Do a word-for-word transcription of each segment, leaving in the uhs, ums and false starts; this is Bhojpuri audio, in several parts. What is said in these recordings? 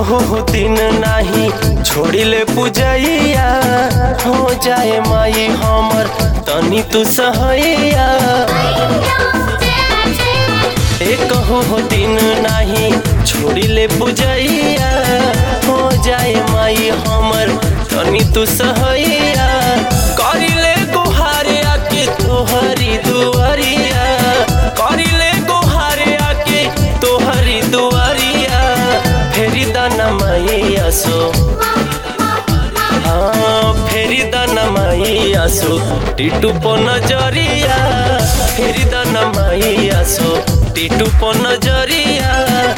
कहू दिन नाही छोड़िले पूजैया हो जाए माई हमर तनी तू सहैया। एक कहू दिन नाही छोड़िले पूजैया हो जाए माई हमर तनी तू सहैया। करिले गुहारे आके तोहरी दुआरिया, करिले गुहारे आके तोहरी दुआरिया। फेरी दाना मैया सो हाँ फेरी दाना मैया सो टिटू पो नजरिया। फेरी दाना मैया सो टिटू पो नजरिया।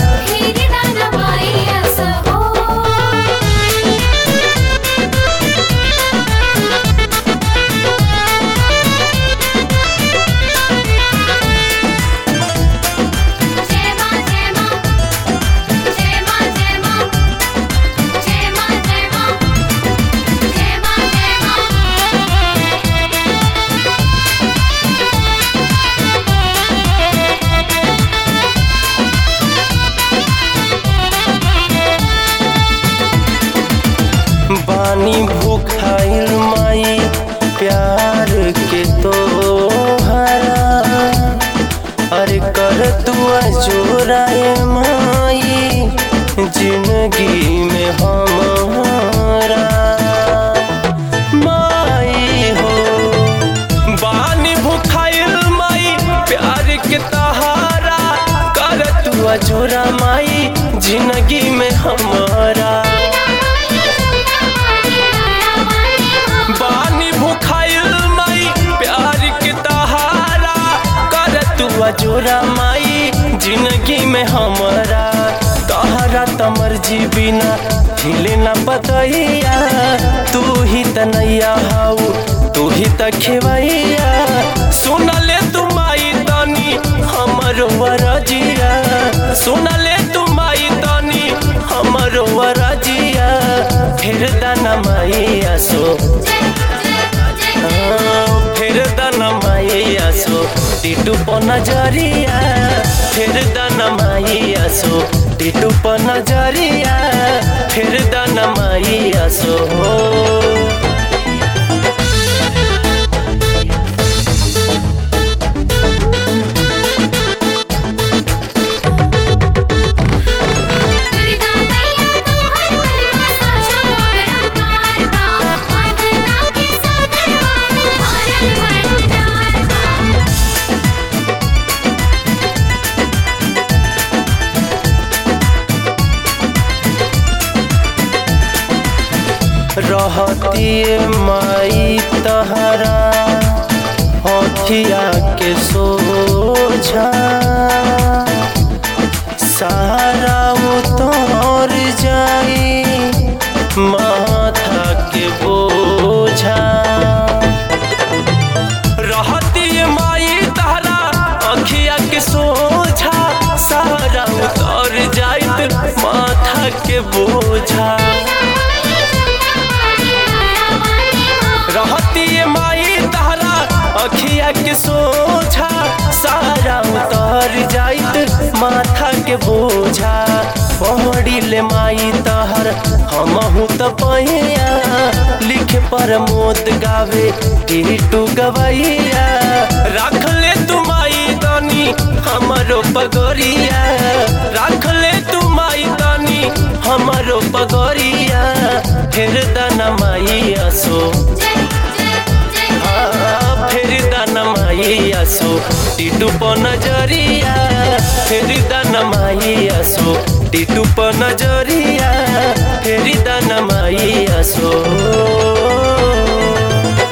बानी भूखाइल माई प्यार के तोहरा, अरे कर तू जोराए माई जिंदगी में हमारा। माई हो बानी भूखाइल माई प्यार के तोहरा, कर तू जोरा माई जिंदगी में हमारा। बानी भूखाइल माई प्यार के तहारा, कर तू जोरा माई जिंदगी में हमारा। तहरा तमर्जी बिना हिले न बतैया, तू ही तनैया हाउ तू ही त खेवैया। सुन ले तू माई तनी हमरो वरजिया, सुन ले तू माई तनी हमरो वरजिया। फिर दाना मैया सो फिर दाना मैया सो टिटू पो नजरिया। फिर दाना मैया सो टिटू पो नजरिया। फिर दाना मैया सो रहती माई तहरा अखिया के सोझा, सारा उतर जाई माथा के बोझा। रहती माई तहरा अखिया के सोझा, सारा उतर जाई माथा के बोझा। रहती माई तहरा अखिया के सोझा, सारा उतर जाइत माथा के बोझा। पढ़िले माई तहर हमहू त पहिया, लिखे प्रमोद गावे टिटू गवैया। रख ले तू माई तनी हमरो पगोरिया, रख ले तू माई तनी हमरो पगोरिया। फिर दाना मैया सो फिर दाना मैया सो टिटू पो नजरिया। फिर दाना मैया सो टिटू पो नजरिया। फिर दाना मैया सो